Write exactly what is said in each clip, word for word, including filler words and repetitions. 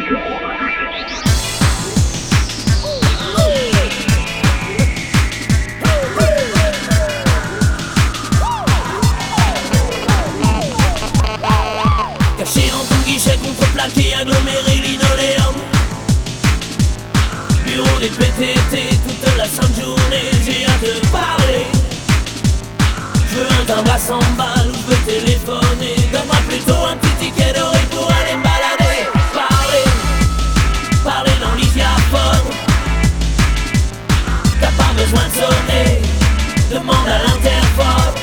Caché en ton guichet, contreplaqué, aggloméré, linoléum. Bureau des P T T, toute la sainte journée, j'ai hâte de parler. Je veux un timbre à cent balles ou je veux téléphoner. Donne-moi plutôt un petit ticket doré pour aller me balader. Parler, parler dans l'Isiaphone. T'as pas besoin de sonner, demande à l'interphone.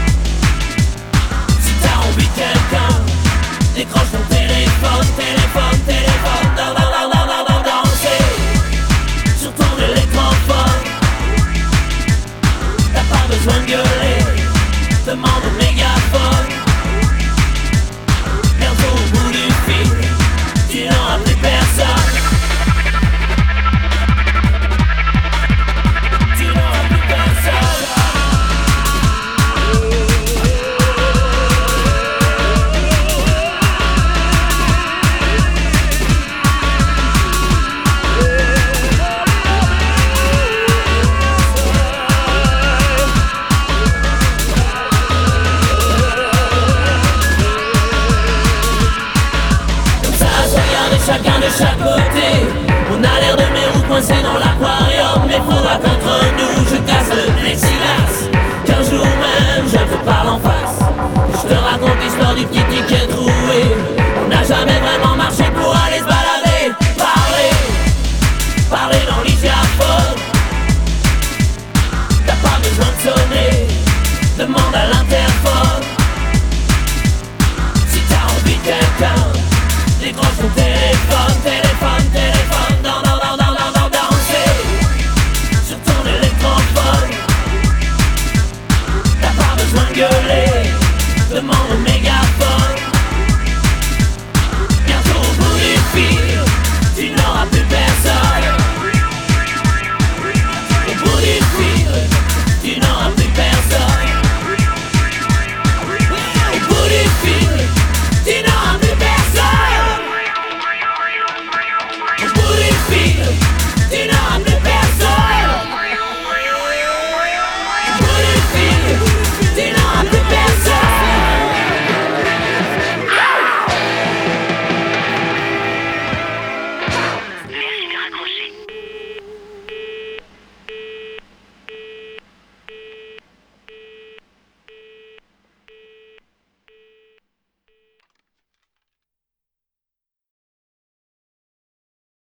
Si t'as envie de quelqu'un, décroche ton téléphone, téléphone, téléphone. Dans, dans, dans, dans, dans, dans, danser sur ton électrophone. T'as pas besoin de gueuler, demande au mégaphone. Bientôt au bout du fil, tu n'auras plus personne. Tu n'auras plus personne. Chacun de chaque côté, on a l'air de mes roues coincées dans l'aquarium. Mais faudra qu'entre nous je casse le plexiglas, qu'un jour même je te parle en face. Je te raconte l'histoire du petit ticket troué. On n'a jamais vraiment marché pour aller se balader. Parler, parler dans l'Isiaphone. T'as pas besoin de sonner, demande à l'interphone. Si t'as envie de quelqu'un, décroche ton téléphone, téléphone, téléphone. Dans, dans, dans, dans, dans, dans, danser sur ton électrophone. T'as pas besoin de gueuler, demande au mec.